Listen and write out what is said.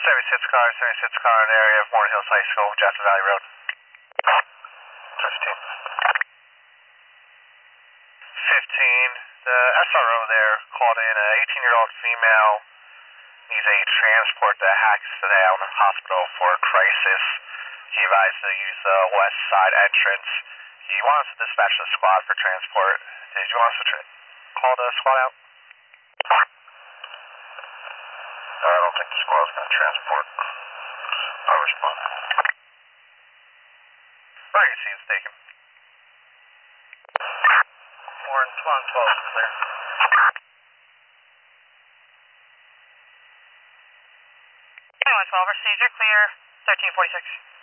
76 car in the area of Warren Hills High School, Jackson Valley Road. 15. 15. The SRO there called in an 18-year-old female needs a transport to Haxton Hospital for a crisis. He advised to use the west side entrance. He wants to dispatch the squad for transport. Did you want us to call the squad out? No, I don't think the squad's going to transport. I'll respond. Where you see it's taken? Warren 12 is clear. Procedure clear, 1346.